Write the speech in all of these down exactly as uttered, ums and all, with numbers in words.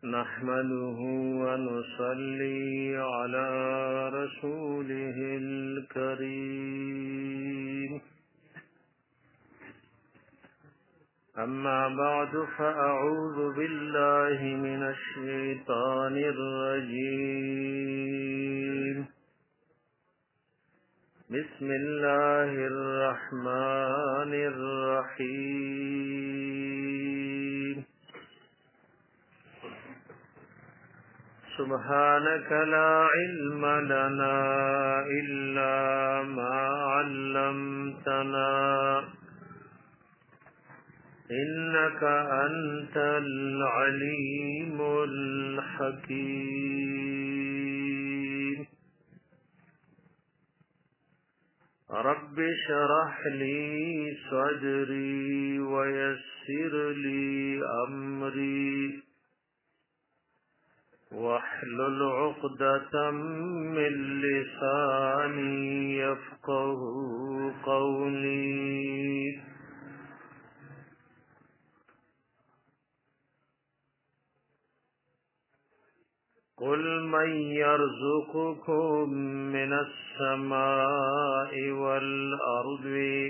نحمده ونصلي على رسوله الكريم أما بعد فأعوذ بالله من الشيطان الرجيم بسم الله الرحمن الرحيم سبحانك لا علم لنا إلا ما علمتنا إنك أنت العليم الحكيم رب اشرح لي صدري ويسر لي أمري واحلل عقدة من لساني يفقه قولي قل من يرزقكم من السماء والأرض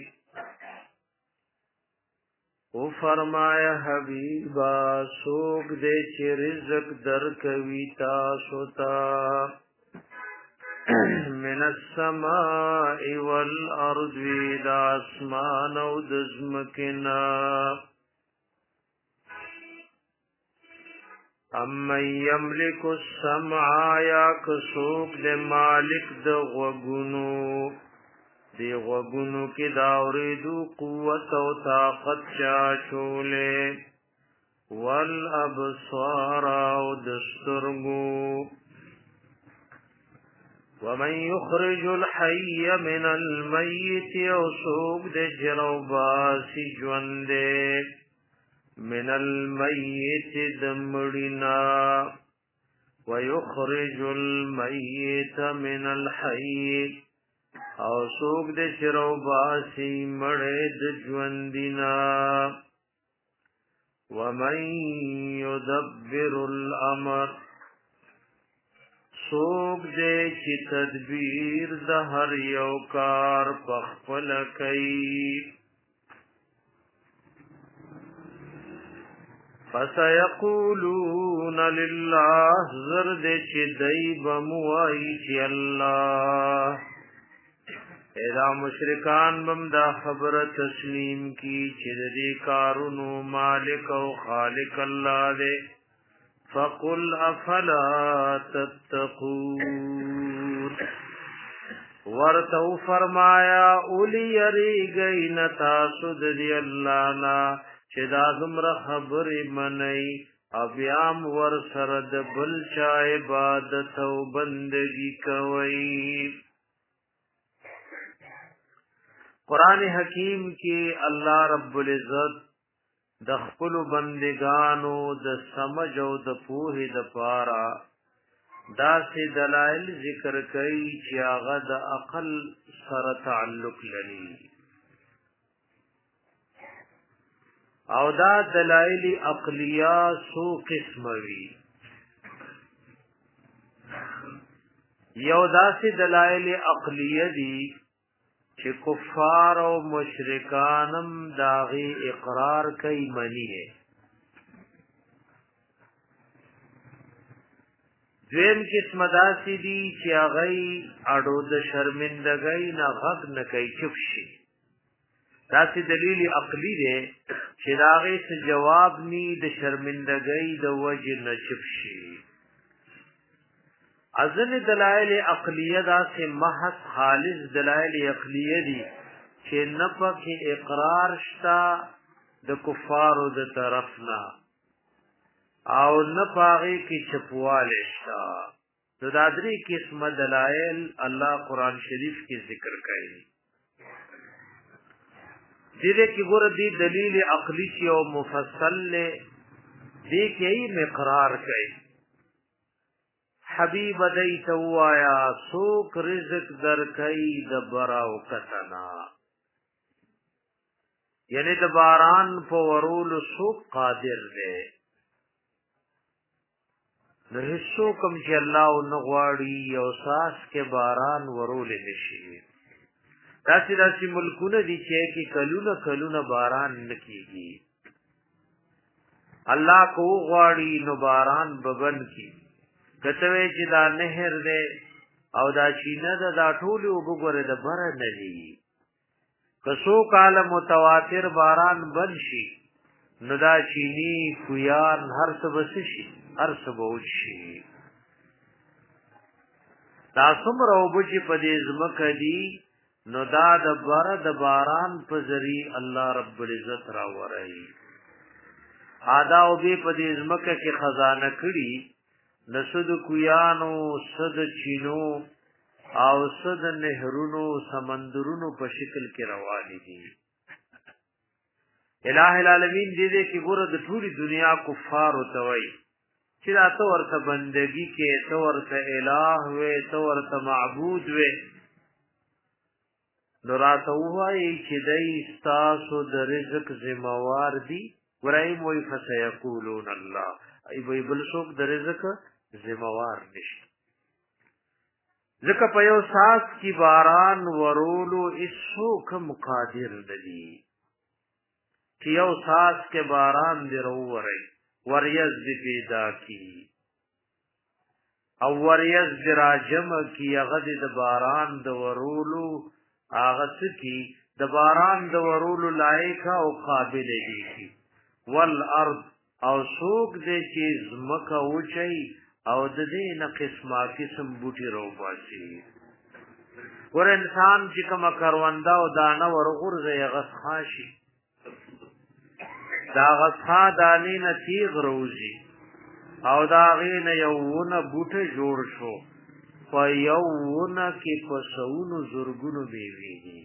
او فرمایا حبیبا سوک دے چی رزق در کوی تاسو تا من السماء والارض دا اسمان او دزمکنا امن یملک السمع یا کسوک دے مالک دا غگنو دی غوگونو کی داوریدو قوت و طاقت چاچولے والابصار و دسترگو ومن یخرج الحی من المیت و سوک دے جرو باسی جوندے من المیت دمڑنا ویخرج المیت من الحی او سوک دے چرو باسی مڑے د ژوندینا ومن یدبر الامر سوک دے چی تدبیر د هر یو کار پخپل کئی فسیقولون للہ زرد چی دیب موائی چی اللہ اذا مشرکان بم دا خبر تسلیم کی چردی کارونو مالک و خالق اللہ دے فقل افلا تتقون ورتو فرمایا اولی یری گئی نتا سد دی اللہ نا چدا دمر خبر منئی ابیام ور سرد بلچا عبادت و بندگی کوئی قرآن حکیم کی اللہ رب العزت د خپل بندگانو د سمجھ او د پوهې د پارا داسې دلایل ذکر کوي چې هغه د عقل سره تعلق لري او دا دلایل عقلیه سو قسم وي یو داسې دلایل عقلیه دي چې کفار او مشرکانم داغي اقرار کوي منی ہے دویم قسم داسې دي چې هغه اړو د شرمندګۍ نه غږ نه کوي چوپ شي داسې دلیل عقلی دی چې داغي څه جواب ني د شرمندګۍ د وجه نه چوپ شي ازل دلائل عقلیه دا سے محض خالص دلائل عقلیه دی چې نفع کې اقرار شتا د کفارو د طرفنا او نفاغي کې چپواله شتا د دادری قسم دلائل الله قران شریف کې ذکر کړي دې کې ګور دي دلیل عقلی چې او مفصل دې کې اقرار کړي حبیب دیت وایا سوک رزق در کئی دبراو کتنا یعنی د باران په ورول سوک قادر دی نو هیڅو کم چې الله نغواړي یو ساس کې باران ورول نشي داسې داسې ملکونه دي چې کې کلونه کلونه باران نکېږي الله کو غواړي نو باران ببن کی کته چې دا نهر دی او دا چینه دا, دا ټول وګوره د بره نه دی کسو کال متواتر باران بن شي نو دا چینی کویان هر څه بس شي هر څه بوج شي دا څومره وبچی په دې زمکه دی نو دا د بره د باران په ذریعہ الله رب العزت را ورای ادا او به په دې زمکه کې خزانه کړي نسد کویانو صد چینو او صد نهرونو سمندرونو په شکل کې روان دي الہ العالمین دې دې کې ګوره د ټولي دنیا کفار او توي چې دا تو ورته بندگی کې تو ورته الہ وې تو ورته معبود وې نوراته وایي چې دای تاسو د رزق ذمہوار دي ورای موي فسيقولون الله ای وی بل څوک د رزق ذمہوار نشي ځکه په یو ساس کی باران ورولو اسو کم قادر دي چې یو ساس کې باران دی وروړي وریز دی پیدا کی او وریز دی راجم کی هغه د باران د ورولو هغه سکی د باران د ورولو لایق او قابل دی والارض او سوق دې چې زمکه وچي او د دې نه قسمه قسم بوټي روباسي ور انسان چې کوم کاروندا او دانه ور غرزه غسخاشي دا غسخا دانی نه تیغ روزي او دا غین یوونه بوټه جوړ شو په یوونه کې په سونو زورګونو بیویږي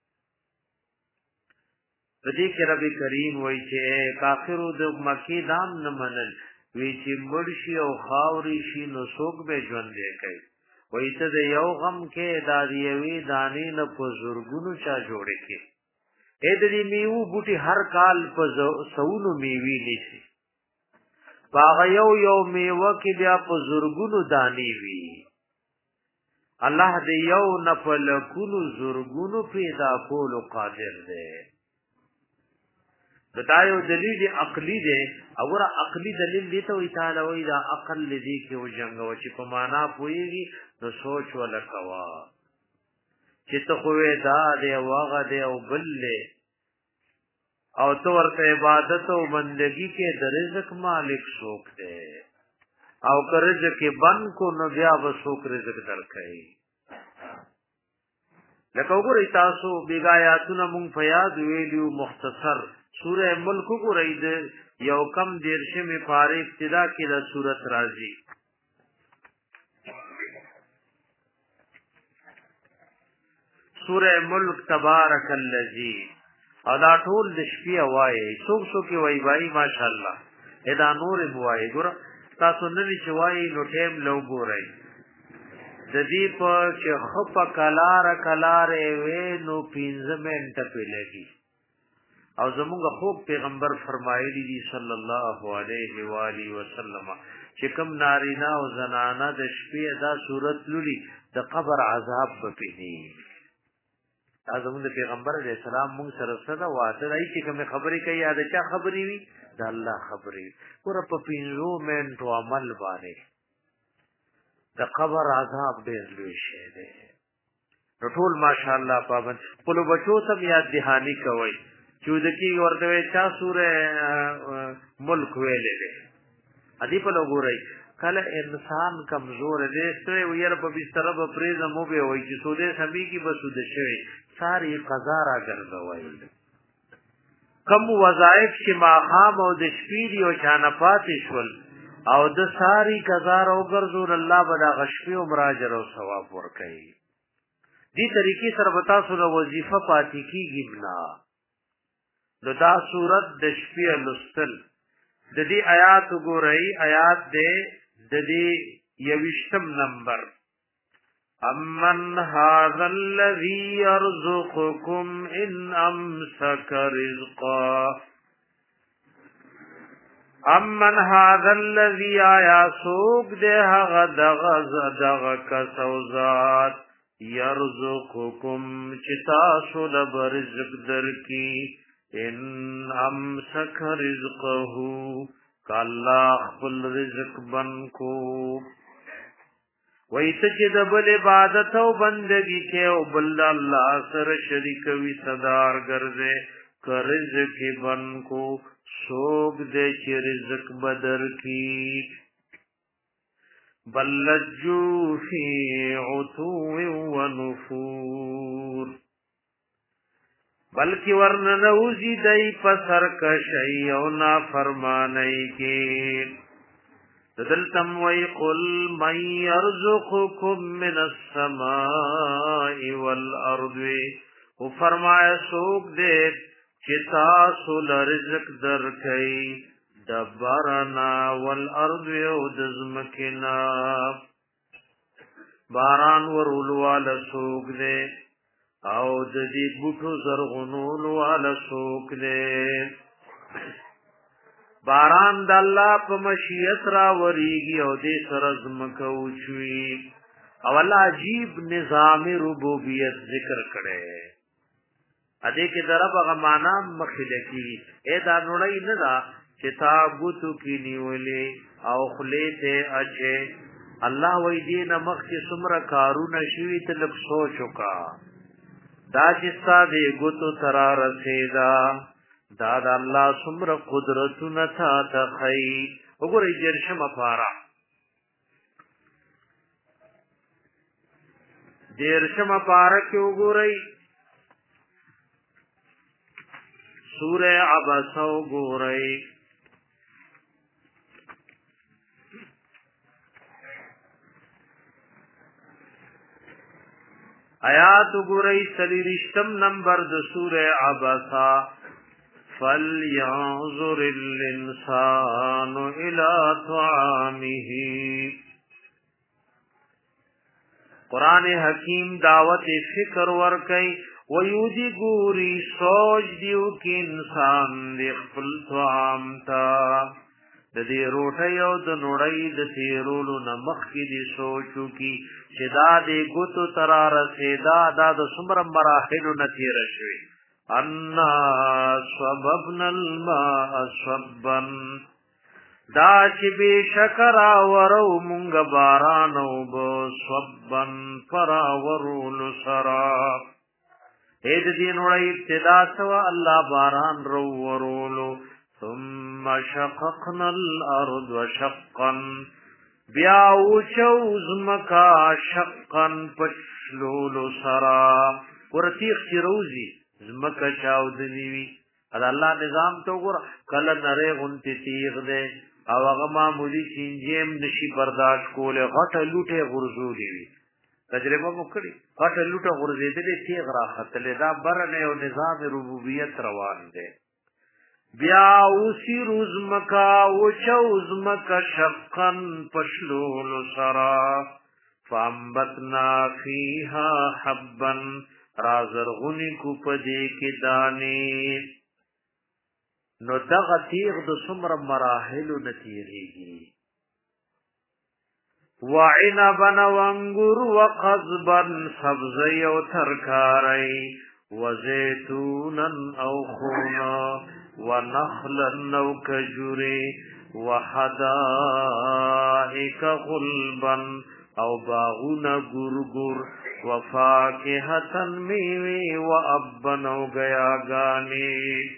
پدې کې رب کریم وایي چې کافرو د مکی دام نه منل وی چې مرشي او خاوري شي نو څوک به ژوند دی کوي وایي ته د یو غم کې داریوي دانې نه په زورګونو چا جوړې کې اې دې میو بوټي هر کال په سونو میوي نشي باغ یو یو میوه کې بیا په زورګونو دانې وي الله دې یو نه په لکونو زورګونو پیدا کولو قادر دی دایو دلیل عقلی دی اور عقلی دلیل دی ته وی تعالی وی دا عقل دې کې و جنگ او چې په معنا پويږي نو سوچ ولا کوا چې ته خو دا دی واغه دی او بل او تو ورته عبادت او بندگی کې د رزق مالک څوک دی او کرج کې بن کو نو بیا و څوک رزق درکړي لکه وګورئ تاسو بیگایاتونه مونږ فیاض ویلیو مختصر سورہ ملک کو رید یو کم دیرشه میں پارے ابتدا کی دا سورت رازی سورہ ملک تبارک اللذی او دا ټول د شپې وایي څوک څوک وایي وایي ماشاءالله ادا نور وایي ګور تاسو نوی چې وایي نو ټیم لو ګورئ د دې په چې خپ کلار کلار وې نو پینځه منټه په لګي او زمونږ خوب پیغمبر فرمایلی دي صلی الله علیه و آله وسلم چې کوم نارینا او زنانه د شپې دا صورت لولي د قبر عذاب پکې زمونږ پیغمبر علیه السلام موږ سره سره واته دای چې کوم خبرې کوي یا د چا خبرې وي د الله خبرې ور په پینځو منټو عمل باندې د قبر عذاب ډېر لوی شی دی ټول ماشاءالله پابند خپل بچو ته یاد دهانی کوي چودکی ورته چا سورہ ملک ویلې ده ادي په لګورای کله انسان کمزور دی ستوي وير په بستر په پریزه مو به وای چې سوده سمي کی به سود شي ساری قضا را ګرځوي کم وظایف چې ما خام او د شپې دی او چانه پاتې شول او د ساری قضا را وګرځول الله بدا غشفي او مراجر او ثواب ورکړي دې طریقې سره وتا سره وظیفه پاتې کیږي بنا نو دا صورت د شپې لستل د دې آیات وګورئ آیات دې د دې یوشتم نمبر امن هذا الذي يرزقكم ان امسك رزقا امن هذا الذي آیا سوق دے هغه دغه دغه کسوزات یرزقکم چتا سول برزق درکی ان امسک رزقه کالله خپل رزق بن کو وایته چې د بل عبادت او بندگی کې او بل الله سره شریک وي صدار ګرځي کر رزق بن کو سوق دې چې رزق بدر کی بلجو فی عتو و نفور بلکی ورننوزی دی پسر کشی او نا فرمانی کی دلتم وی قل من یرزقکم من السماء والارض و فرمایا سوک دے چتا سول رزق در کئی دبرنا والارض او دزمکنا باران ورولوال سوک دے او د دې بوټو زرغونول والا سوک دې باران د الله په مشیت را وریږي او دې سره زمکو چوي او الله عجیب نظام ربوبیت ذکر کړي ا دې کې دربغه معنا مخله کی اے دا نړۍ نه دا چې تا بوتو کې نیولې او خلې ته اچي الله وې دې نمخ کې سمره کارونه شوي ته لږ سوچ وکا دا چې ستاسو ګوتو ترا رسیدا دا د الله سمره قدرتونه تا تخی وګورئ جرشم افارا جرشم افارا کې وګورئ سورہ عبس وګورئ آیات گورئی سلیرشتم نمبر د سورہ عبسا فَلْيَنْظُرِ الْإِنسَانُ إِلَى طَعَامِهِ قرآن حکیم دعوت فکر ورکئی ویودی گوری سوچ دیو کی انسان دی خپل طعام تا د دې روټي او د نوړۍ د تیرولو نمخ کې دي سوچو کی چې دا دې ګوتو ترا رسیدا دا د سمر مراحل نتیر شوی ان سببنا الماء صبا دا چې به شکر اورو مونږ باران او بو صبن فرا ورول سرا اې دې نوړۍ ابتدا سوا الله باران رو ورولو ثم شققنا الارض شقا بیا وچو زمکا شقا پشلول سرا ورتیخ چی روزی زمکا چاودنی وی اد اللہ نظام تو گر کل نرے غنتی تیغ دے او اغا معمولی چینجیم نشی برداشت کولے غٹ لوٹے غرزولی وی تجربہ مکڑی غٹ لوٹے غرزی دلی تیغ را خطلے دا برنے و نظام ربوبیت روان دے بیا اوسی روزمکا وچوزمکا شقن پشلول سرا فانبتنا فیها حبا رازرغنی کو پدے کی دانی نو دغ تیغ دو سمر مراحل نتیریگی وعنبا وانگر وقضبا سبزی و ترکاری وزیتونا او خونا ونخلا او کجوری وحدائک غلبا او باغونا گرگر وفاکہتا میوی وابا او گیاگانی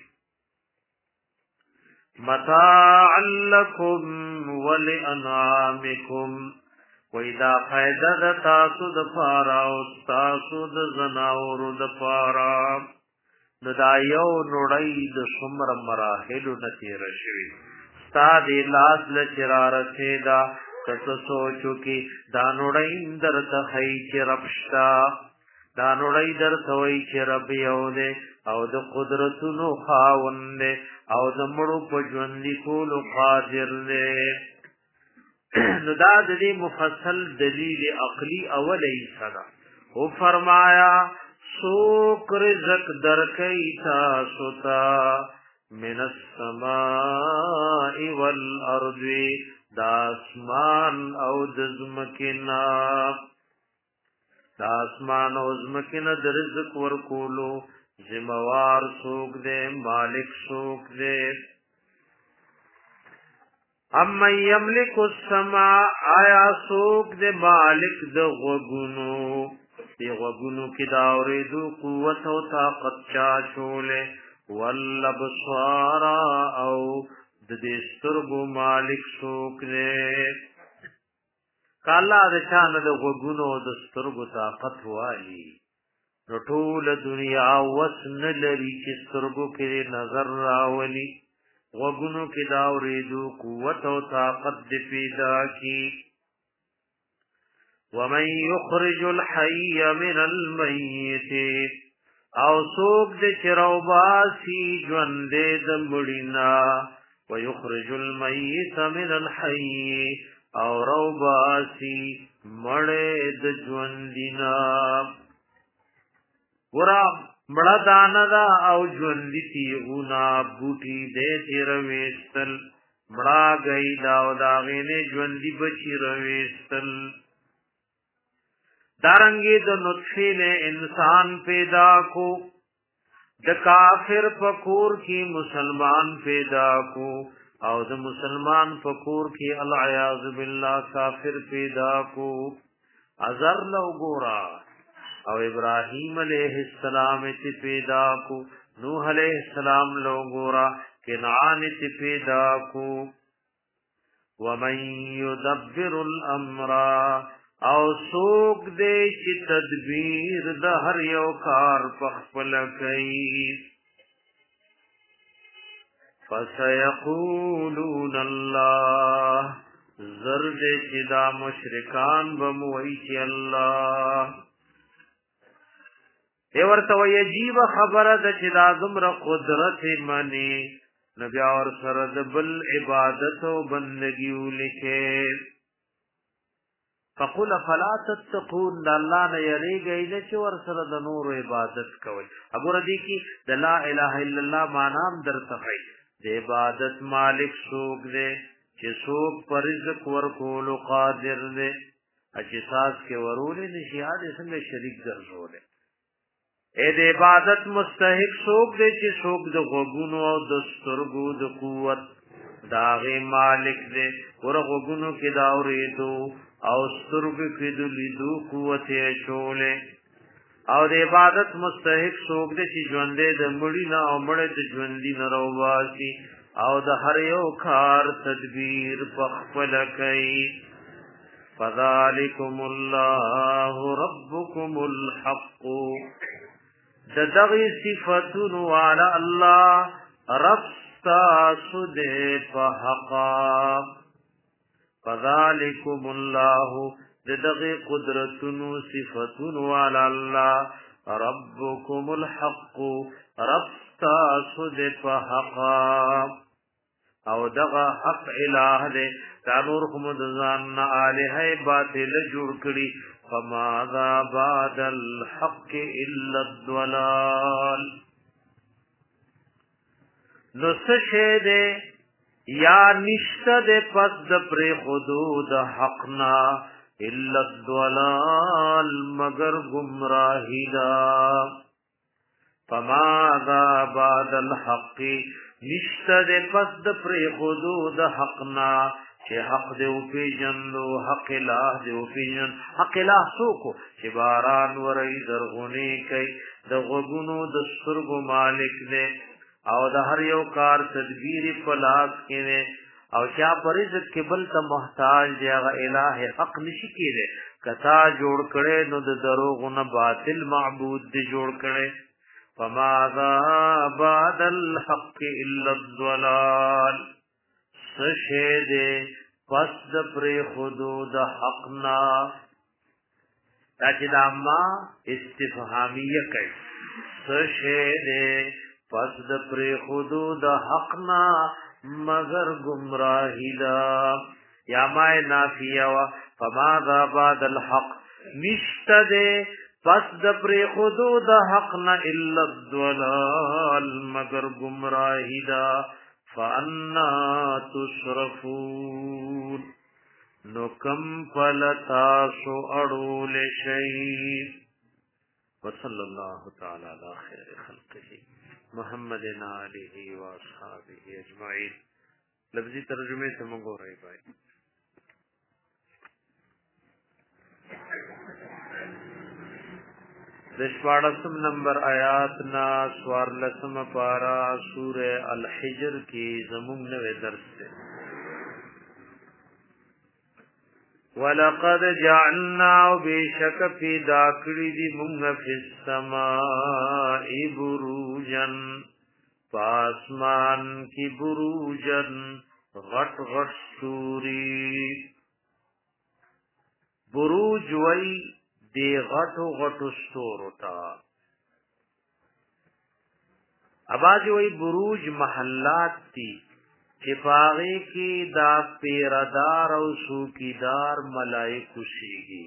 متاعا لکم ولانعامکم ویدا فائدہ دا تاسو دا پارا او تاسو دا زناور دا پارا دا یو نوڑی دا سمر مراحل نتیر شوی ستا دی لاس لچرا رسیدا کس سوچو کی دا نوڑی در تخی چی ربشتا دا نوڑی در توی چی رب یو دے او دا قدرتونو خاون دے او دا مڑو پجوندی کولو قادر دے نو دا دی مفصل دلیل عقلی اولی صدا او فرمایا سوک رزق درکی تاسو تا من السماء والارض دا اسمان او دزمکنا دا اسمان او دزمکنا در رزق ورکولو ذمہوار سوک دے مالک سوک دے اما یملک السماء آیا سوک دے مالک دے غوگونو دی غوگونو کی داوریدو قوت و طاقت چاچولے والابصار او دے سترگو مالک سوک دے کالا دے چاند دے غوگونو دے سترگو طاقت والی نو ټول دنیا وسن لري چې سترګو کې نظر راولي وګونو کې دا ورېدو قوت او طاقت دې پیدا کی ومن يخرج الحي من الميت او سوق دې چروباسي ژوند دې مړینا ويخرج الميت من الحي او روباسي مړې د ژوندینا ورا مړه دانا دا او ژوندې تیغونا بوټي دې تیر وېستل مړه گئی دا او دا غینه ژوندې بچی رويستل دارنګي د نطفه نے انسان پیدا کو د کافر فکور کی مسلمان پیدا کو او د مسلمان فکور کی العیاذ بالله کافر پیدا کو ازر لو ګورا او ابراہیم علیہ السلام تی پیدا کو نوح علیہ السلام لوگورا کنعان تی پیدا کو ومن یدبر الامر او سوک دے چی تدبیر دا ہر یو کار پخپل کئی فسیقولون اللہ زرد چی دا مشرکان بموئی چی اللہ ای ورته وی عجیب خبره ده چې دا دومره قدرت منی نبی اور سره د بل عبادت او بندگی ولیکه فقل فلا تتقون د الله نه یریږئ نه چې ور سره د نور عبادت کوي ابو ردی کی د لا اله الا الله معنام درته وي د عبادت مالک څوک دی چې څوک پر رزق ورکول قادر دی چې ساز کې ورولې نشي هغه څنګه شریک ګرځولې اے د عبادت مستحق سوک دے چی سوک د غوگونو او د سترگو د قوت داغی مالک دے ور غوگونو کی داوریدو او سترگو کی دلیدو قوت چولے او د عبادت مستحق سوک دے چی جوندے د مڑینا او مڑے د جوندی نروباسی او د هر یو کار تدبیر پخپل کئی فذالکم اللہ ربکم الحق د دغی صفتون والا اللہ رفتا سدے فحقا فذالکم اللہ د دغی قدرتون صفتون والا اللہ ربکم الحق رفتا سدے فحقا او دغا حق الہ دے تانور خمد زان آلہ باطل جوڑ کری فماذا بعد الحق الا الضلال نسشے دے یا نشت دے پس دپر خدود حقنا الا الضلال مگر گمراہی دا فماذا بعد الحق نشت دے پس دپر خدود حقنا چه حق دیو پی جندو حق الہ دیو پی جند حق الہ سوکو چه باران وری درغنی کئی دا غگونو دا سرگو مالک دے او دا هر یو کار تدبیر پلاس کے دے او چا پر عزت کے بلتا محتاج دے اغا الہ حق نشی کی دے کتا جوڑ کرے نو دا دروغن باطل معبود دے جوڑ کرے فماذا بعد الحق الا الضلال سشے دے پس د پر خدود حقنا تاچی دا ما استفهامیه کئی سشے دے پس د پر خدود حقنا مگر گمراہی دا یا مائے نافیہ و فماذا بعد الحق نشت دے پس د پر خودو د حق نه الا الضلال مگر گمراهی دا فانا تصرفون نو کم فلتا سو اڑول شیء وصلی اللہ تعالی علی خیر خلقه محمد آلہ و اصحابہ اجمعین. لفظی ترجمه سے منگو رہی بھائی. دشوارسم نمبر آیات نا سوارلسم پارا سورہ الحجر کی زمون نوے درس سے. وَلَقَدْ جَعَلْنَا بِشَكَ فِي دَاكْرِ دِ مُنْغَ فِي السَّمَاءِ بُرُوجًا پاسمان کی بروجن غٹ غٹ سوری. بروج وی دی غٹو غٹو ستورتا. اباج وی بروج محلات تی چپاغی کی دا پیردار او سوکیدار ملائکو سیگی.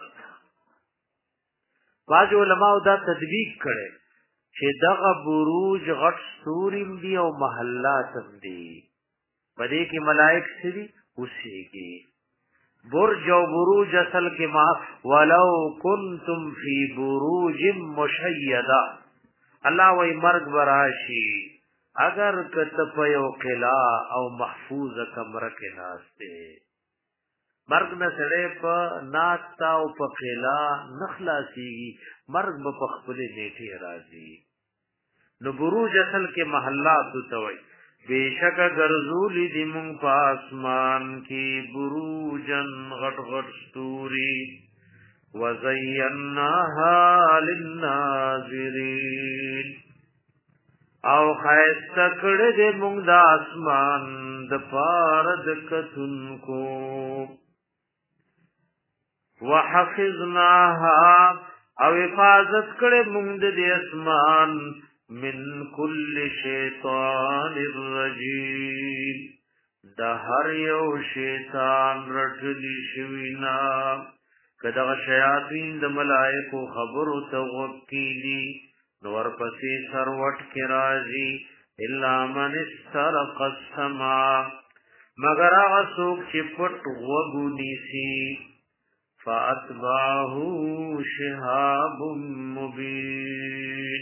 باج علماء دا تدبیق کرے چه دغه بروج غټ ستوریم دی او محلاتم دی پدې کې ملائک سری اوسېږي. برج او بروج اصل کې ما ولو کنتم فی بروج مشیدہ الله وی مرګ براشي اگر کته په یو قلعه او محفوظه کمره کې ناشته. مرګ نه سړې په ناستا او په قلعه نخلاصيږي مرګ په خپل نیټه راځي. نو بروج اصل کې محلات توي بیشک غرزولی دی مون پاسمان کی بروجن غټ غټ ستوري وزیناها للناظرین او خیست کړه دې مونږ د اسمان د پاره د کتونکو. وحفظناها او حفاظت کړه مونږ د اسمان من کل شیطان الرجیم دا هر یو شیطان رټلی شوینا. کدا شیاطین د ملائکو خبرو ته وکیلی نور پسې سروټ کی راځي الا من استرق السما مگر هغه څوک چې پټ وګونی سي فاتبعه شهاب مبین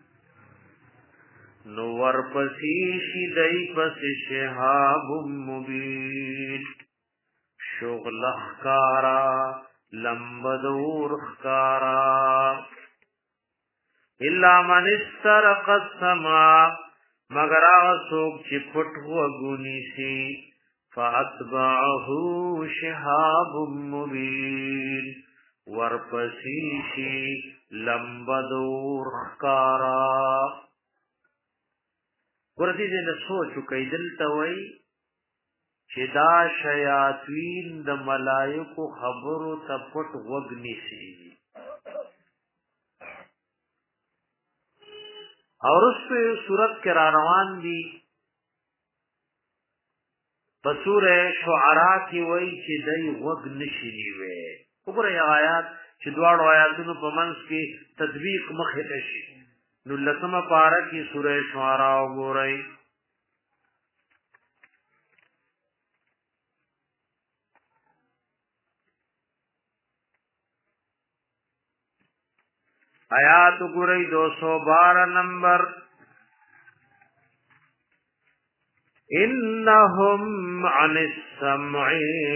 نو ورپسی شی دای پس شهاب مبین شغل خکارا لمبدور خکارا. الا من استرق السما مگر آسوک چی پٹ وگونی سی فاتبعه شهاب مبین ورپسی شی لمبدور خکارا. ورتی دې نه سوچو کوي دلته وای چې دا شیاطین د ملائکو خبرو ته پټ وګ نیسي. اور اس په صورت کې را روان دي په سورې شعراء کې وای چې دای وګ نشي نیوي. وګورئ آیات چې دواړو آیاتونو په منځ کې تطبیق مخه ته شي. نو لسمه پارا کی سورہ شعراء وګورئ. آیات وګورئ دو سو بارہ نمبر. انہم عن السمع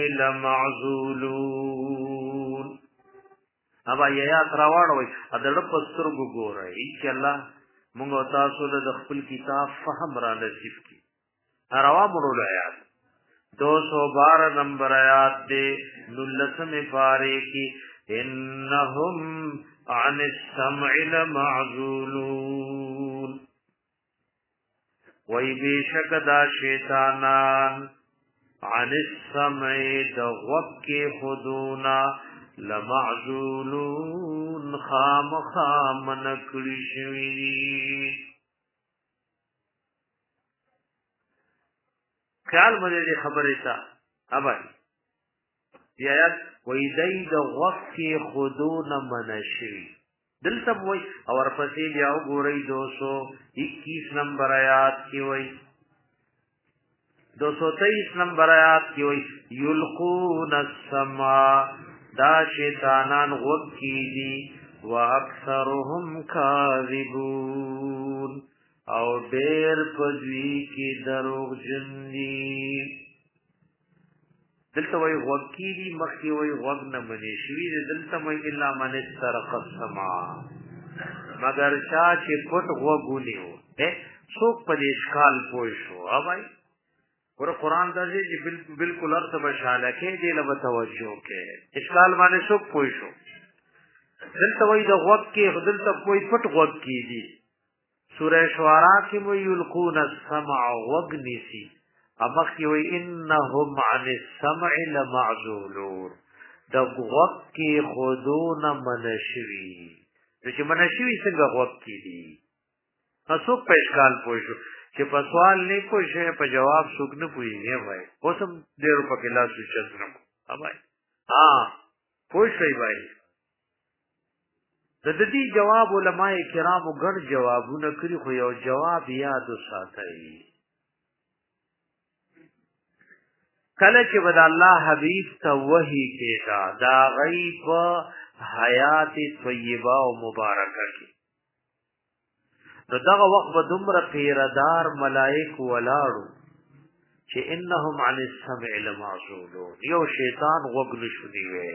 لمعزولون. ابا یا تراوړ وای ادړ پستر وګورئ چې الله موږ تاسو له خپل کتاب فهم را نصیب کړي. روا مړول آیات دو سو بارہ نمبر آیات دے نلسم پارے کی انہم عن السمع لمعزولون. وی بیشک دا شیطانان عن السمع دغوب کے خودونا لمعزولون خام خام نکڑی شویدی. خیال مجھے دی خبری تا ابای یہ آیت ویدئی دا غف کی خودون منشوی دلته وای اور پسې بیا وګورئ دو سو اکیس نمبر آیات کې وای دو سو تیئیس نمبر آیات کې وای یلقون السماء دا شیطانان غوږ کیدي واکثرهم کاذبون او ډېر پدوی کې دروغ جن دي دلته وای غوږ کیدي مخکې وای غوږ نه منې شوي دلته وای الا من استرق السماء مگر چا چې پټ غوږ ونیو څوک په دې اشکال پوه شو اوبای ور قرآن دا چې بالکل ارث بشاله کې دې له توجه کې اشکال باندې څوک پوه شو دلته وای د غوږ کې دلته کوئی پټ غوږ کیدي سورہ شعراء کې مو یلقون السمع غوږ نیسی امخ کې وای انهم عن السمع لمعزولون د غوږ کې خودون منشوي چې منشوي څنګه غوږ کیدي تاسو په اشکال پوه شو چې په سوال نه پوښې په جواب څوک نه پوهیږي وای اوسم ډېر په کې لاس وچت نه اوبای ها پوښې وای د دې جواب علماء کرامو ګڼ جوابونه کړی خو یو جواب یاد وساتئ کله چې ود الله حبیب ته وحی کېدا دا غیب حیات طیبه او مبارکه کې نو دغه وخت به دومره پیردار ملائک ولاړو چې انهم عن السمع لمعزولون یو شیطان وګ نشونی وي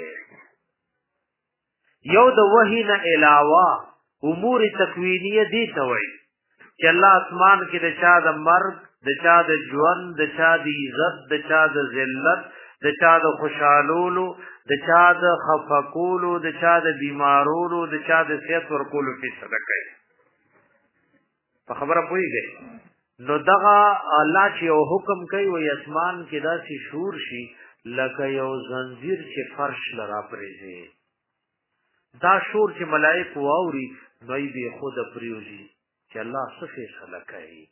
یو د وحی نه علاوه امور تکوینیه دي ته وایي چې الله اسمان کې د چا د مرګ د چا د ژوند د چا د عزت د چا د ذلت د چا د خوشالولو د چا د خفقولو د چا د بیمارولو د چا د صحت ورکولو په صدقه په خبره پويږي نو دغه الله چې یو حکم کوي وي اسمان کې داسې شور شي لکه یو زنجیر چې فرش لرا پرېږي دا شور چې ملائکه واوري دوی به خود پریوزي چې الله څه فیصله کوي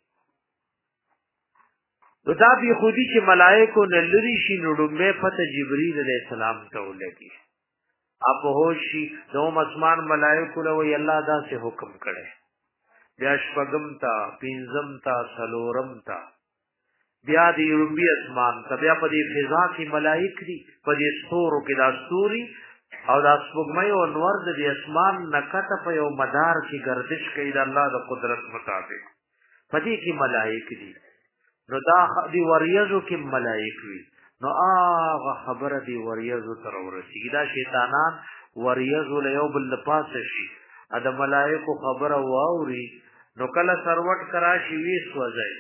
نو دا به خودي چې ملائکه نلري شي نړمه پته جبرئیل علیہ السلام ته ولګي اپ هوشي نو اسمان ملائکه له وی الله دا څه حکم کړي بیا شپغم تا پینزم تا سلورم تا بیا دی ربی اسمان تا بیا په دې فضا کې ملائک دي په دې ستورو کې دا ستوري او دا سپوږمۍ او انور د اسمان نکته په یو مدار کې گردش کوي د الله د قدرت مطابق په دې کې ملائک دي نو دا دی وریزو کې ملائک وي نو هغه خبره دی وریزو تر ورسیږي دا شیطانان وریزو له یو بل پاسه شي ا د ملائکو خبره واوري نو کله سروټ کراشي وی سوځي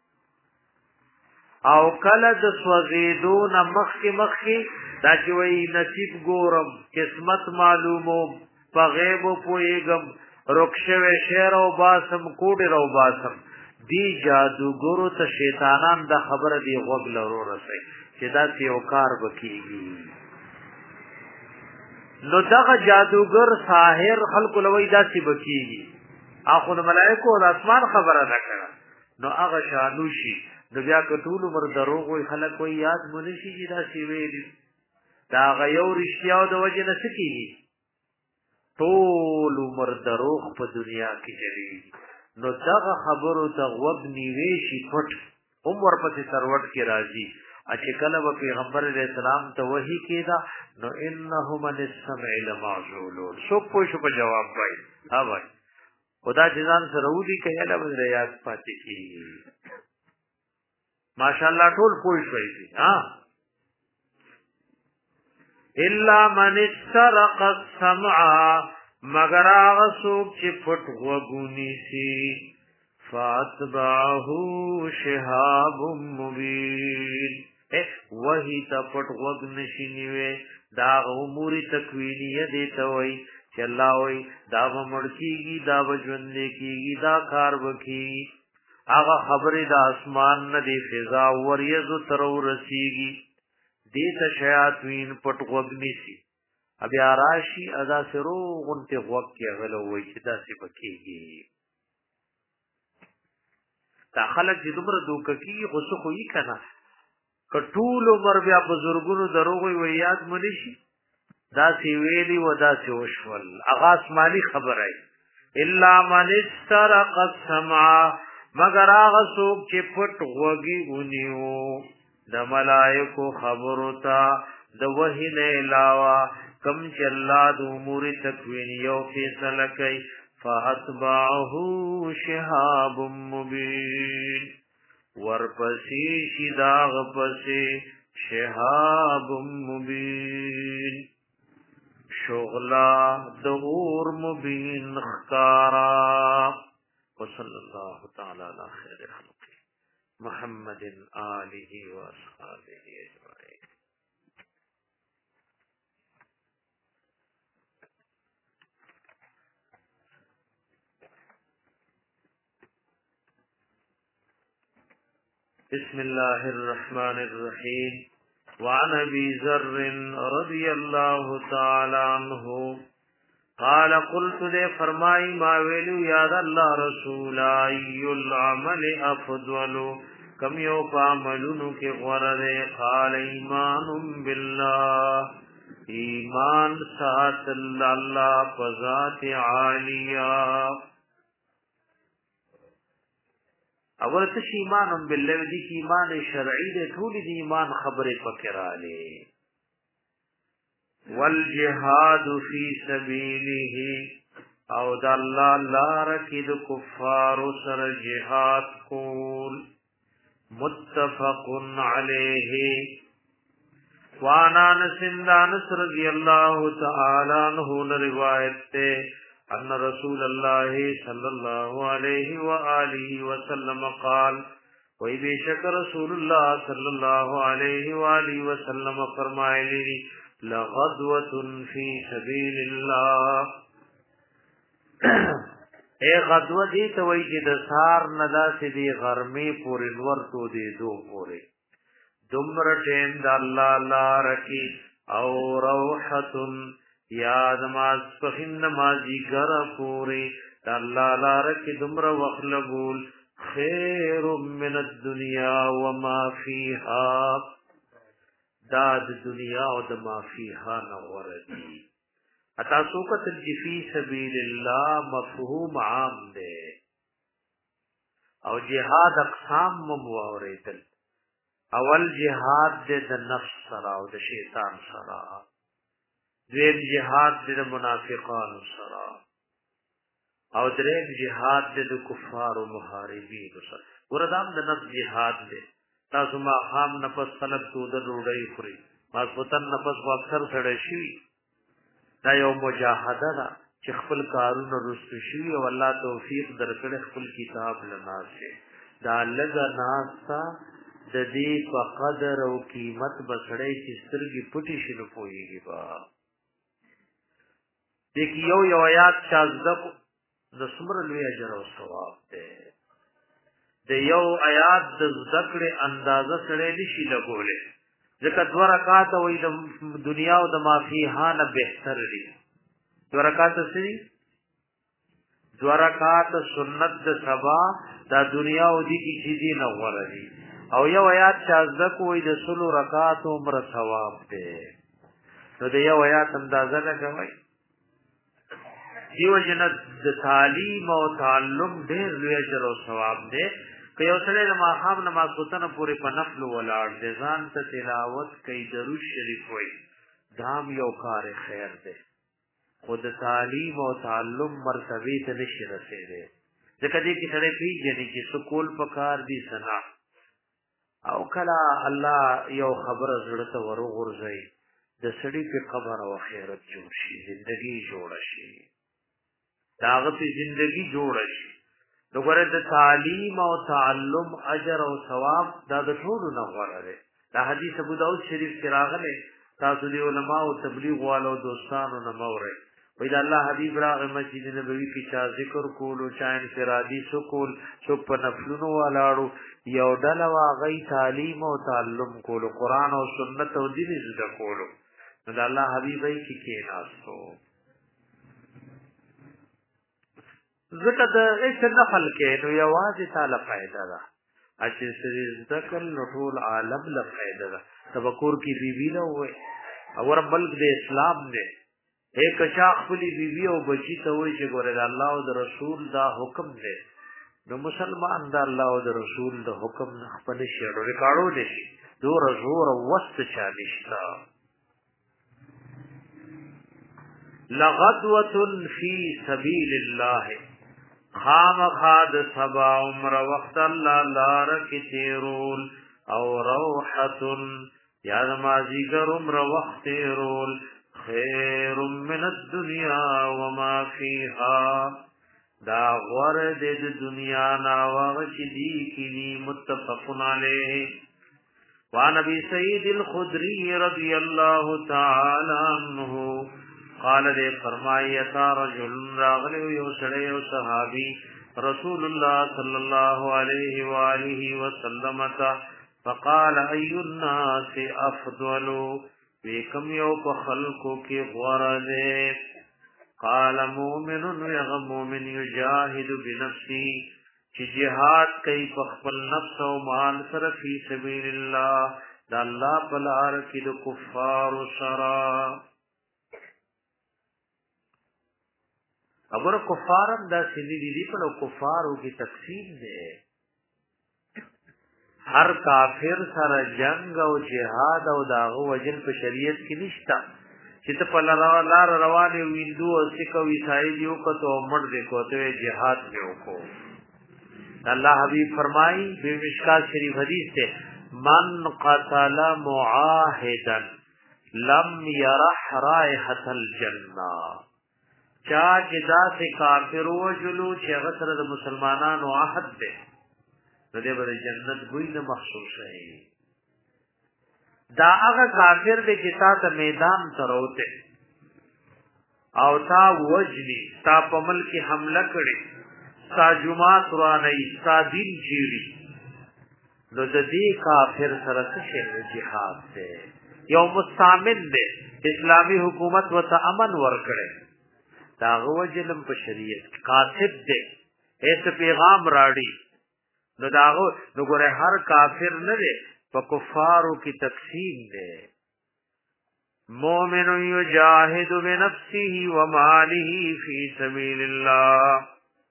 او کله د سوځیدو نه مخکې مخکې دا چې وی نصیب ګورم قسمت معلومو په غیب پویګم رخصه شهر او باسم کوډ رو باسم دی جادوګرو ته شیطانان د خبره دی غوږ لرو رسي چې دا یو کار وکيږي نو دغه جادوګر ساحر خلق لوي داسې بکیږي اخو د ملائکه او اسمان خبره نه کړه نو هغه شانوشي د بیا کټول مر دروغ وي خلک وي یاد مونږ شي دا سی ویل دا غيو رښتیا د وجه نه سکیږي ټول مر دروغ په دنیا کې جوړي نو دغه خبرو ته وګ نیوي شي پټ عمر پسې سروټ کې راځي اچھا کله و پیغمبر علیہ السلام ته وحی کیدا نو انهم من السمع لمعزولون سو پوه شو په جواب وای ها وای خدا جزان سره ودی کله به ریاض پاتې کی ماشاءالله ټول پوه شوي ها الا من استرق السمع مگر هغه څوک چې پټ وګونی سي فاتبعه شهاب مبين وحی تا پټ وګ نشینیوي دا امور تکوینیه دي ته وای چې الله وای دا مړکیږي دا وژوند کیږي دا کار وکي هغه خبره د اسمان نه دی فضا وریزو تر ورسیږي دې ته شیاطین پټ وګ نشي بیا راشي ادا سرو غنته وګ کې غلو وای چې دا څه وکيږي تا خلق چې دومره دوککی غوسه خوې کنه کټول عمر بیا بزرګونو دروغ وي یاد مونږ شي دا سی ویلی و دا سی وشول اغا اسمانی خبر ای الا من استرق السمع مگر آغا سوک چی پت غوگی اونیو دا ملائکو خبروتا دا وحی نیلاوا کم چی اللہ دا امور تکوین یو فیصل کئی فاتبعه شهاب مبین ورپسی شداغ پسی شهاب مبین شغلا دغور مبین خکارا وصلی اللہ تعالی علی خیر خلقی محمد آلہ و اصحابہ اجمعین. بسم الله الرحمن الرحيم. وعن ابي ذر رضي الله تعالى عنه قال قلت لي فرمائی ما ویلو یاد اللہ رسول ای العمل افضل کم یو پاملونو کے غرد قال ایمان بالله ایمان سات اللہ فذات عالیہ اول تش ایمان بالله دی کی ایمان شرعی دے ټول دی ایمان خبره فکراله والجهاد فی سبیله او د الله لار کې د کفار سره جهاد کول متفق علیه. وانا انس رضی الله تعالی عنہ روایت ته ان رسول الله صلی الله علیه و آله وسلم قال وی بیشک رسول الله صلی الله علیه و آله وسلم فرمایلی لغدوه فی سبیل الله اے غدوه دی ته وی چې د سار ندا سي دی غرمه پورې نور تو دی دو پورې دمر ټیم د الله لار کې او روحتن یا نماز پخین نمازی گر پوری تا اللہ لارکی دمر وخلقول خیر من الدنیا وما فیها داد دنیا و دما فیها نوردی. اتا سوکت الجفی سبیل اللہ مفہوم عام دے او جہاد اقسام ممواری دل. اول جہاد دے دا نفس سرا و دا شیطان سرا، دویم جهاد د منافقانو سره او دریم جهاد د کفار او محاربین سره. وردام د نفس جهاد دی. تاسو ما خام نفس خلق تو د روړی خوري ماسوتن نفس خو اکثر سره شي دا یو مجاهده ده چې خپل کارونه رسو شي او الله توفیق درکړي خپل کتاب لناسه دا لږه ناسا د دې په قدر او قیمت بسړې چې سترګې پټې شي نو پويږي با دیکھ یو یو آیات شازدق د سمر لوی اجر او ثواب ده. د یو آیات د ذکر اندازه سره نشي لګولې ځکه دوه رکعات وې د دنیا او د مافیها نه بهتر دي. دوه رکعات سری دوه رکعات سنت د سبا د دنیا او دي کی دي نه ورغلي او یو آیات شازدق وې د سلو رکعات عمر ثواب ده. نو د یو آیات اندازه لګوي دیو جنت د تعلیم او تعلم ډېر لوی اجر او ثواب دی. که یو سره د ماخام نماز کوتنه پورې په نفل ولاړ دی ځان ته تلاوت کوي درود شریف وایي دام یو کار خیر دی خود تعلیم او تعلم مرتبه ته نشي رسیدي ځکه دې کې سره پیژنې چې سکول په کار دي سنا او کله الله یو خبره زړه ته ورغورځي د سړي په قبر او آخرت جوړ شي ژوندۍ جوړ شي داغه په ژوندۍ جوړ شي. نو ګوره د تعلیم او تعلم اجر او ثواب دا د ټولو نه غوړه دی. دا حدیث ابو داود شریف کې راغلی تاسو دی علماء او تبلیغ والو دوستانو نه مورئ وی دا الله حبیب راغ مسجد نبوی کې چا ذکر کولو چا انفرادي سکول څوک په نفلونو ولاړو یو ډله واغی تعلیم او تعلم کولو قرآن او سنت او دین زده کولو. نو دا الله حبیب ای کې کېناستو ذکر د ایس نفل کې نو یوازې تعالی فائدہ ده اچې سری ذکر نو ټول عالم له فائدہ ده. تبکر کی بیبی نه وې اور ملک د اسلام دی ایک چا خپلی بیوی او بچی ته وایي چې ګوره د الله او د رسول دا حکم دی نو مسلمان د الله او د رسول د حکم نه خپل شیړو ریکارډو دي دور زور وست چالشتا لغدوه فی سبیل الله خام خاد سبا عمر وقت الله لار کی تیرول او روحه یا مازیګر عمر وقت تیرول خیر من الدنيا وما فيها دا غرد د دنیا نا واغ دی کی متفق علیه وعن ابي سعيد الخدري رضي الله تعالى عنه قال دے فرمایتا رجل راغل یو سړی او صحابي رسول الله صلى الله عليه واله وسلم تا فقال اي الناس افضل وکم یو په خلقو کې غوړه قال مؤمن یغ مؤمن یجاهد بنفسه چې جهاد کوي په خپل نفس او مال سره فی سبیل الله د الله په لار کې د کفار سره اگر کفارم دا سیدی دی په کفارو کې تقسیم ده هر کافر سره جنگ او جهاد او داغه وجل په شریعت کې نشتا چې ته په لار روانه ویندو او سکو عیسائی دیو کته مړ دې کوته جهاد دی وکړو الله حبیب فرمای به مشکات شریف حدیث ته من قتل معاهدا لم يرح رائحه الجنه چا چې دا سه کافر وجلو چې هغه سره د مسلمانانو عهد ده نو دې به جنت بوی نه محسوس شي دا هغه کافر دې چې تا ته میدان تروته او تا وجلی تا په ملک حمله کړي تا جمعات ورانه تا دین چیری نو د دې کافر سره څه جهاد ده یو مستعمل ده اسلامی حکومت وته امن ورکړي دا غوجلم په شریعت قاصد ده ایس پیغام راړي نو داغو نو ګره هر کافر نه ده په کفارو کی تقسیم ده مؤمن یجاهد بنفسه وماله فی سبیل الله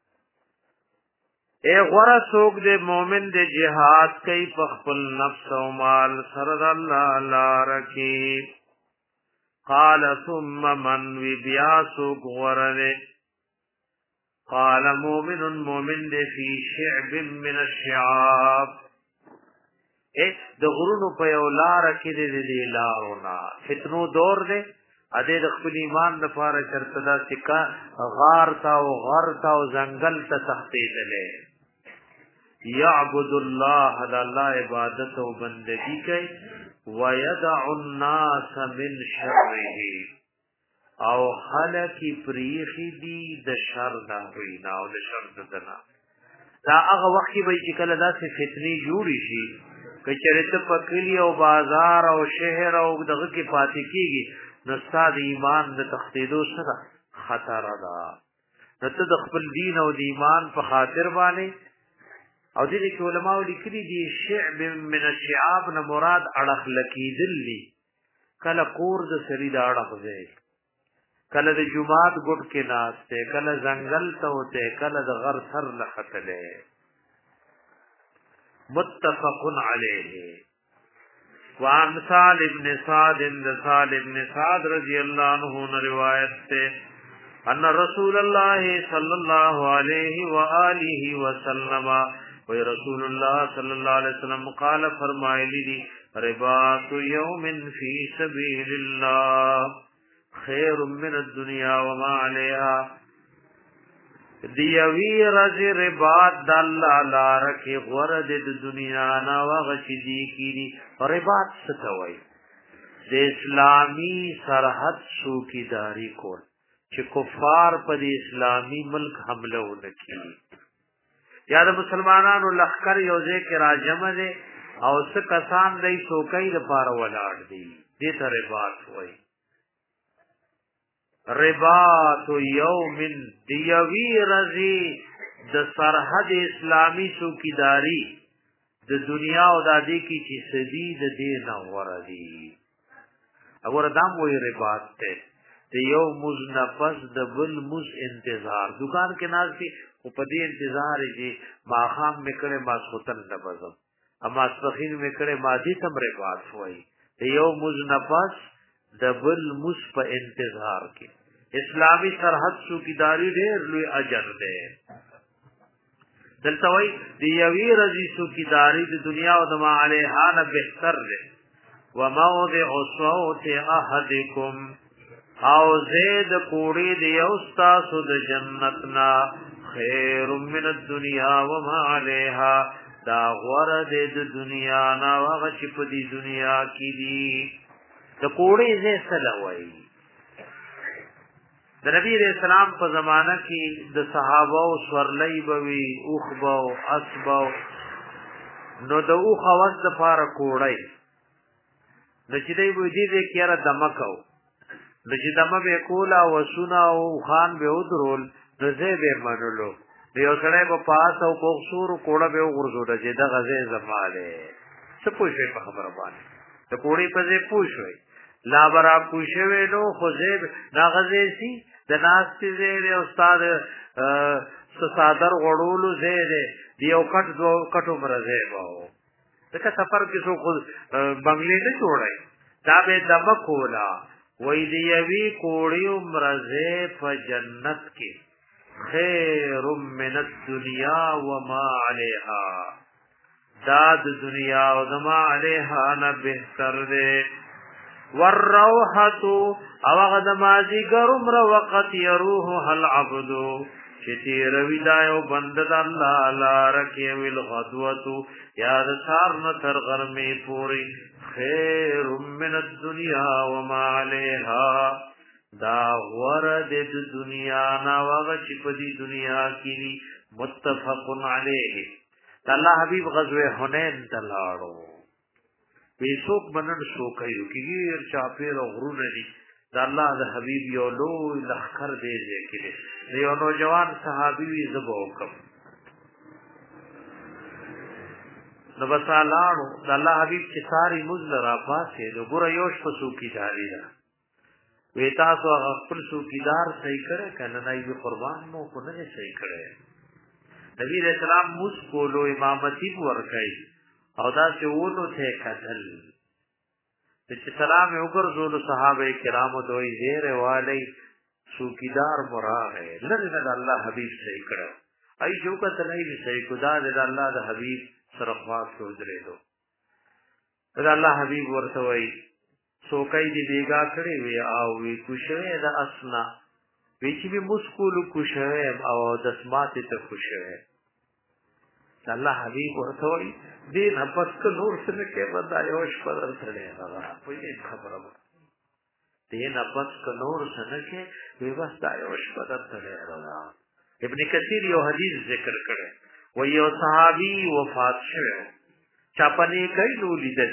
اے غره سوق ده مؤمن ده جهاد کوي په خپل نفس او مال سره الله لار کې قال ثم من وبياسو غورره قال مؤمن مؤمن دے فی شعب من الشعاب اے د غرونو په یو لار کې دې دې لارونه فتنو دور دے اده د خپل ایمان لپاره چرته دا سکا غار تا او غر تا او ځنګل ته تختیدلې یعبد الله د الله عبادت او بندگی کوي ويدع الناس من شره او خلق پریخی دی د شر دا وینا او د شر دنا دا هغه وخت به چې کله داسې فتنی جوړی شي کچرته پکلی او بازار او شهر او دغه کې پاتې کیږي نو ستاد ایمان د تخدیدو سره خطر ده نو د خپل دین او د ایمان په خاطر باندې او دې کې علماء لیکلي دي شعب من الشعاب نه مراد اړه لکیدل دي کله کور د سری دا اړه ځای کله د جمعات ګډ کې ناشته کله ځنګل ته وته کله د غر سر لختله متفق علیه وعن سال ابن سعد سال ابن سعد رضی اللہ عنہ روایت سے ان رسول اللہ صلی اللہ علیہ وآلہ وسلم وی رسول اللہ صلی اللہ علیہ وسلم قال فرمائے لی رباط یوم فی سبیل اللہ خیر من الدنیا وما علیہا دیوی رز رباط داللہ لارکی غرد دنیا ناوغشی دی کی رباط ستوائی د اسلامی سرحد سوکیداری کول چې کفار په د اسلامی ملک حمله ونکړي یا د مسلمانانو لخر یو ځای کې راجمع دي او څه کسان دی سوکۍ لپاره ولاړ دي دې ته رباط وایي رباط یوم دیوی رضی د سرحد اسلامی سوکیداری د دنیا او د دې کې چې سدي د دې نه وردی اور دام وې رباط ته د یو مز نفس د بل مز انتظار دکان کې ناز کی او په دې انتظار چې ماخام میکړه ما سوتن د بزم اما سخین میکړه ما دې تم رباط وای د یو مز نفس د بل مز په انتظار کې اسلامی سرحد څوکیداری ډېر لوی اجر ده دلته وای دی یوی رضی څوکیداری د دنیا او د ما علیها نه بهتر ده وموضع صوت احدکم او زید کوڑی دی اوستاسو د جنتنا خیر من الدنیا وما علیها دا غور دی د دنیا نا وغچ په دی دنیا کی دی د کوڑی زی سلوی د نبی علیہ السلام په زمانہ کې د صحابه او سورلی بوي اوخ بو اسبو نو د اوخ اواز د فار کوړی د چې دی وې دې کې را دمکاو د چې دمه به کولا وسونا او خان به ودرول د زه به منلو یو سره په پاس او کوښور کوړه به ورزوده چې د غزه زماله څه پوښې په خبره باندې د کوړی په ځای پوښوي لا برا پوښوي نو خو زه ناغزه سي د ناستي زه استاد صادر غړولو زه دیو کټ دو کټو مرزه وو دغه سفر کې څو بنگلې نه جوړای دا به دمه کولا وې دی یوی کوړی مرزه په جنت کې خیر من الدنیا وما علیها دا د دنیا او ما علیها نه بهتر ده والروحه او غد مازی ګرم رو وقت يروح العبد چتی روی دایو بند د الله لار کې ویل غدوتو یاد سار نو تر غرمه پوری خیر من الدنیا وما علیها دا ورد د دنیا نا واغ چې په دې دنیا کې متفق علیه الله حبیب غزوه حنین تلاړو بیسوک بنن شو کوي کیر چاپیر غرونه دي دا الله د حبیب یو لوی لخر دی ذکر یو نوجوان صحابي وی زبو کوم نو بسالانو د الله حبیب چې ساری مزل را پاسه د ګور یوش په سو کی جاری دا وی تاسو خپل سو کیدار صحیح کړه کنه نه یو قربان مو کو نه صحیح کړه نبی رسول الله موس کولو امامتی ور کوي او دا چې ونو ته کتل چې سلام یې وګرځول صحابه کرامو دوی زیره والی سوکیدار مراغه لږ د الله حبیب صحیح کړه ای جو کتل ای صحیح خدا د الله د حبیب سره خواص کو درېدو د الله حبیب ورته وای سوکای دی بیگا کړي وی او وی کوشوي د اسنا وی چې به مسکول کوشوي او د سمات ته کوشوي الله حبیب ورته وای دین پس ک نور سره کې ودا یو شپه سره هغه په دې خبره ده دین پس ک نور سره کې ویوستا یو شپه سره هغه ابن کثیر یو حدیث ذکر کړي و یو صحابي وفات شوه چا پنه کوي نو لیدل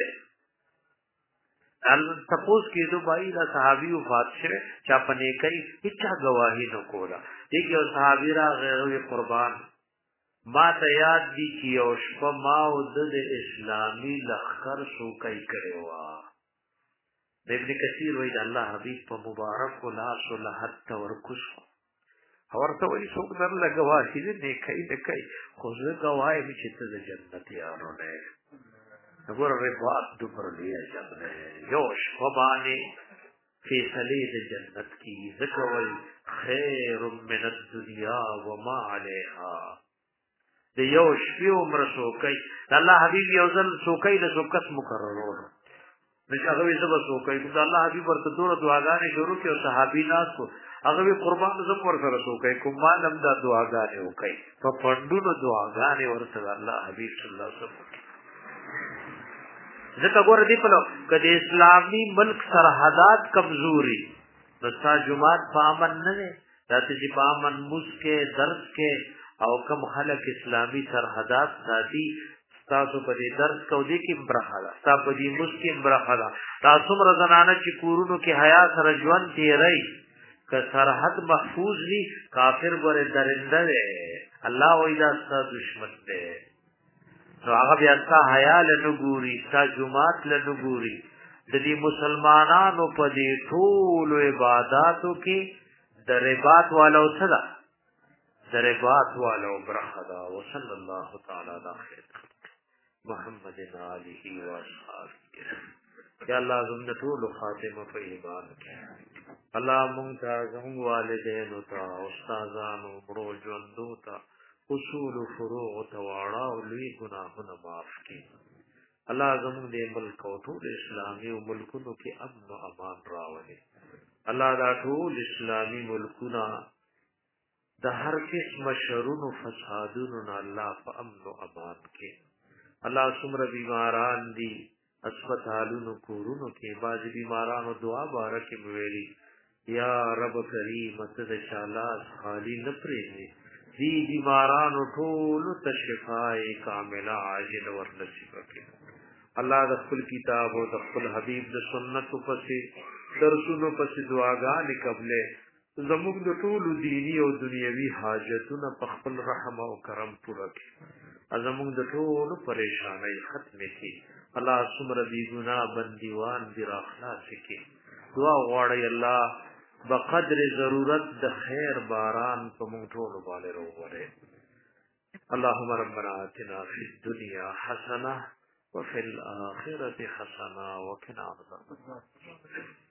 ال سپوز کې دو بای دا صحابي وفات شوه چا پنه کوي هیڅ گواهی نو کولا دغه یو صحابي را غیر قربان ما ته یاد دي چې یو شپه ما او د اسلامي لخر شو کوي کړو د ابن کثیر وای د الله حبیب په مبارک لا شو له حتی ورکوش ورته وای څوک در لګواشي دې کوي دې کوي خو زه گواهی چې ته د جنت یارو نه وګوره رباط د پر دی جنت یو شپه باندې فیصله د جنت کی ذکر وای خیر من الدنیا وما علیها د یو شپې عمر سوکای الله حبیب یو ځل سوکای له سوکت مکررو نشه هغه یې زبر سوکای د الله حبیب ورته دوه دعاګانې شروع کړو صحابي ناس کو هغه قربان زم ور سره سوکای کوم مالم دا دعاګانې وکای په پندونو دعاګانې ورته الله حبیب صلی الله علیه وسلم ځکه ګور دی په کله اسلامي ملک سرحدات کمزوري دستا جمعات پامن نه ده چې پامن مسکه درس کې او کم خلق اسلامی سرحدات ساتي تاسو په دې درس کو دي کې برخاله تاسو په دې مسکین برخاله تاسو مرزنانه چې کورونو کې حیا سره ژوند تیری ک سرحد محفوظ وي کافر ور درنده ده الله وای دا ستاسو دشمن ده نو هغه بیا ستاسو حیا له نګوري ستاسو جمعات له نګوري د دې مسلمانانو په دې ټول عبادتو کې د رباط والو صدا د رباط والو برخدا وصلی الله تعالی علی محمد علیه و اصحابہ یا الله زموږ ټول خاتمه په ایمان کې الله مونږ ته زموږ والدینو ته استادانو برو ژوندو ته اصول فروع ته واړه او لوی ګناهونه معاف کړي الله زموږ د ملک او ټول اسلامي ملکونو کې امن او امان راولي الله دا ټول اسلامي ملکونه د هر قسم شرونو فسادونو نه الله په امن او امان کې الله څومره بیماران دي اسپیټالونو کورونو کې باز بیمارانو دعا بارکه ویلي یا رب کریم ته د شالات خالی نه پرېږدي دي بیمارانو ټول ته شفای کامله عاجل ور نصیب کړي الله د خپل کتاب او د خپل حبیب د سنت پسې درسونو پسې دعاګانې قبلې زموږ د ټول دینی او دنیوي حاجتونو په خپل رحم او کرم پوره کړي زموږ د ټول پریشانای ختم کړي الله څومره بی ګناه بندیوان دي را خلاص کړي دعا غواړي الله بقدر ضرورت د خیر باران په موږ ټول باندې وروړي اللهم ربنا آتنا فی الدنيا حسنه وفي الآخرة حسنة وقنا عذاب النار